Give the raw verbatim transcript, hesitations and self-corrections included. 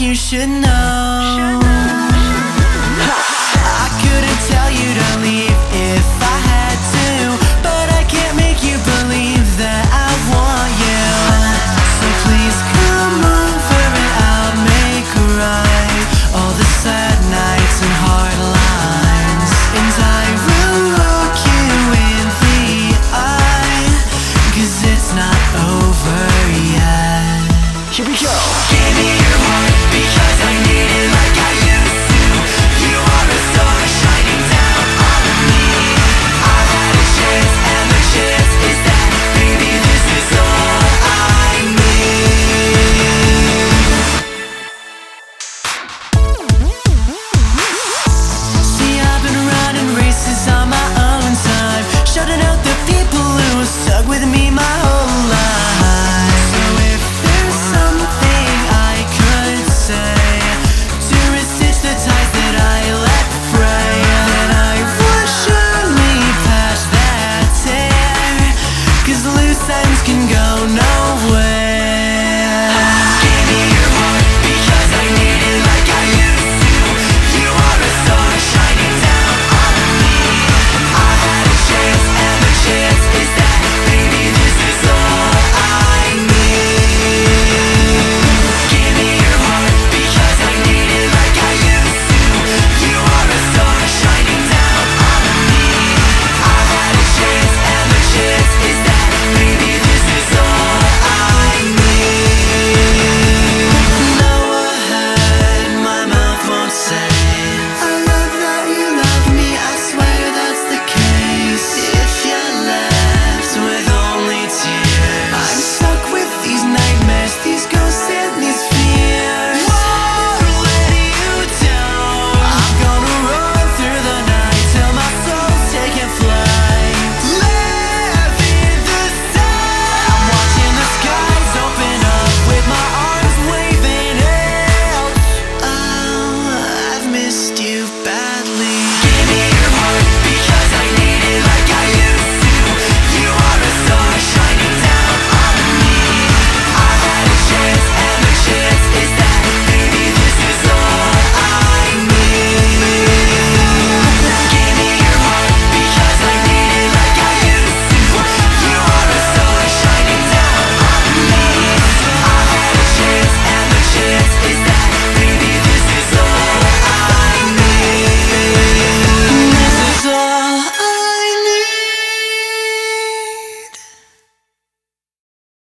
you should know. I couldn't tell you to leave if I had to, but I can't make you believe that I want you. So please come over and I'll make right all the sad nights and hard lines, and I will look you in the eye, 'cause it's not over yet. Here we go.